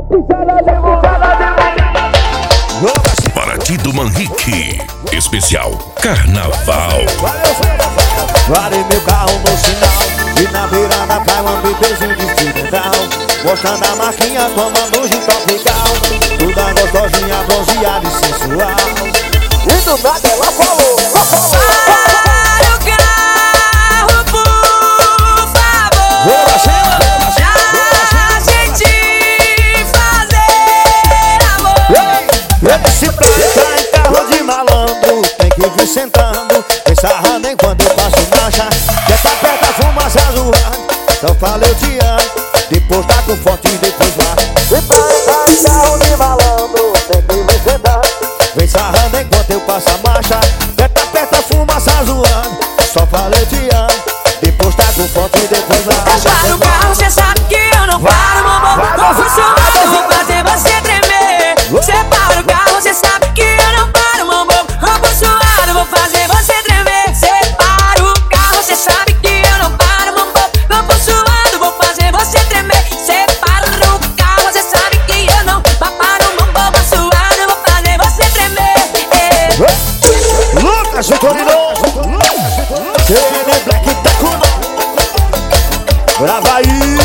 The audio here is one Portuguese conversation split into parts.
Paraty do Manrique, especial Carnaval. Parei meu carro no sinal e na beirada cai um bebezinho de fidendal, mostrando a marquinha, tomando gin tropical, toda gostosinha, bronzeada e sensual. E do nada ela falou: para o carro, por favor, pra gente fazer amor. Eu disse pra entrar em carro de malandro, tem que vir sentando, vem sarrando enquanto eu passo marcha. Dessa perto a fumaça zoando, só falei eu te amo, depois tá com forte e depois vai. E pra entrar em carro de malandro, tem que vir sentando, vem sarrando enquanto eu passo a marcha. Dessa perto a fumaça zoando, só falei eu te amo, depois tá com forte e depois vai. Para o carro, cê sabe que eu não paro, mamão. Vou funcionar, vou fazer você tremer. Cê para o carro, cê sabe que eu não paro, mamão. Vou funcionar, vou fazer você tremer. Cê para o carro, cê sabe que eu não paro, mamão. Vou funcionar, vou fazer você tremer. Cê para o carro, cê sabe que eu não paro, mamão. Vou suar, vou fazer você tremer. Lucas, o Corinô, Kene Black tá com nós. Grava aí,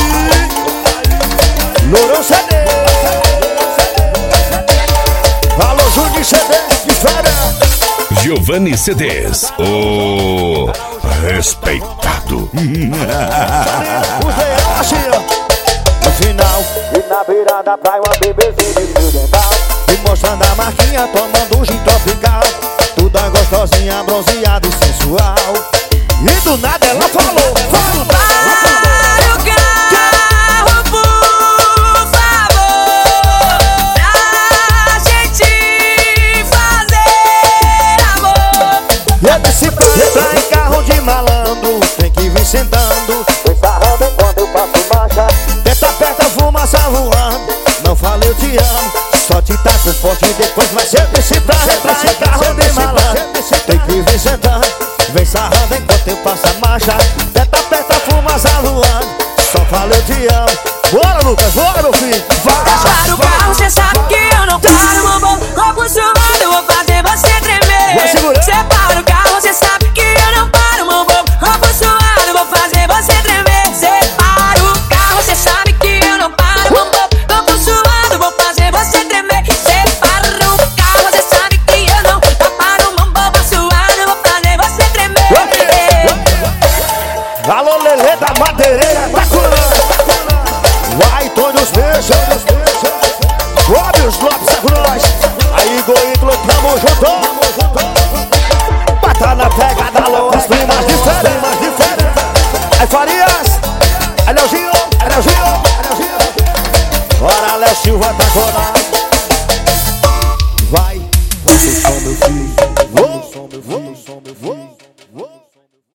Lourão CD. Alô, Júnior CD, diferente. Giovanni CDs, o respeitado. Os leão assim, ó. No final, e na beirada da praia, uma bebezinha de fio dental, e mostrando a marquinha, tomando um gin tropical, toda gostosinha, bronzeada e sensual. E do nada ela falou: Para o carro, por favor, pra gente fazer amor. eu disse pra entrar em carro de malandro, tem que vir sentando, vem sarrando enquanto eu passo marcha. Tenta perto a fumaça voando, não falei eu te amo, só te taco forte e depois vai ser. Eu disse pra entrar em carro de malandro, tem que vir sentando, vem sarrando enquanto eu passo a marcha. Tenta perto a fumaça voando, só falei eu te amo. Bora, Lucas, bora, meu filho. Para o carro, cê sabe que eu não paro, mamão. Vou funcionar, eu vou fazer você tremer. Cê para o carro, cê sabe que eu não paro, mamão. Vou funcionar, eu vou fazer você tremer. Cê para o carro, cê sabe que eu não paro, mamão. Vou funcionar, eu vou fazer você tremer. Cê para o carro, cê sabe que eu não paro, mamão. Vou suar, eu vou fazer você tremer. Alô, Lelê da Madeireira, tá curando. Vai, todos os peixes. Óbvios Lopes, tá com nós. Aí, Goítulo, tamo junto. Bata na pegada, alô, as primas diferentes. Aí, Faria.